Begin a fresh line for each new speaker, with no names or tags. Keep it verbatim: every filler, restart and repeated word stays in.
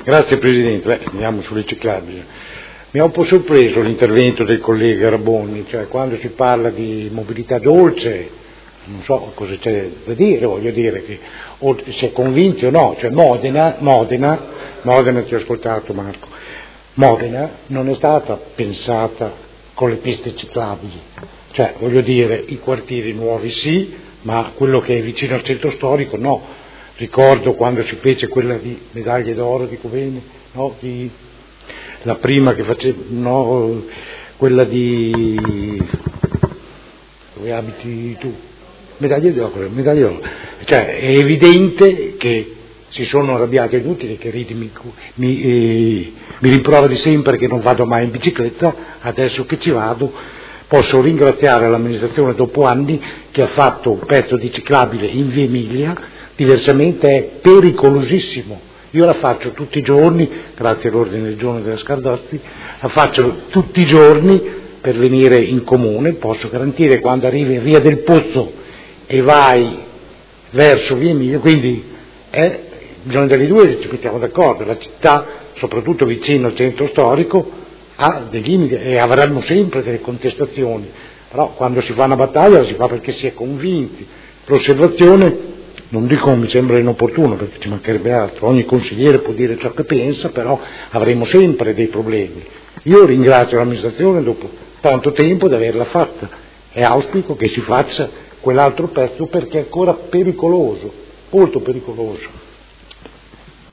Grazie Presidente. Beh, andiamo sulle ciclabili. Mi ha un po' sorpreso l'intervento del collega Raboni, cioè quando si parla di mobilità dolce, non so cosa c'è da dire, voglio dire, che, o se è convinti o no, cioè Modena, Modena, Modena ti ho ascoltato Marco, Modena non è stata pensata con le piste ciclabili, cioè voglio dire i quartieri nuovi sì, ma quello che è vicino al centro storico no. Ricordo quando si fece quella di medaglie d'oro di Coveni, no? Di, la prima che faceva, no? Quella di, dove abiti tu? Medaglie d'oro, medaglie d'oro. Cioè è evidente che si sono arrabbiati, è inutile che Riti mi, mi, eh, mi rimproveri sempre che non vado mai in bicicletta, adesso che ci vado posso ringraziare l'amministrazione dopo anni che ha fatto un pezzo di ciclabile in via Emilia, diversamente è pericolosissimo. Io la faccio tutti i giorni, grazie all'ordine del giorno della Scardozzi, la faccio tutti i giorni per venire in comune, posso garantire quando arrivi in via del Pozzo e vai verso via Emilia, quindi eh, bisogna delle due ci mettiamo d'accordo, la città, soprattutto vicino al centro storico, ha dei limiti e avranno sempre delle contestazioni, però quando si fa una battaglia la si fa perché si è convinti. L'osservazione, non dico mi sembra inopportuno perché ci mancherebbe altro, ogni consigliere può dire ciò che pensa, però avremo sempre dei problemi. Io ringrazio l'amministrazione dopo tanto tempo di averla fatta e auspico che si faccia quell'altro pezzo perché è ancora pericoloso, molto pericoloso.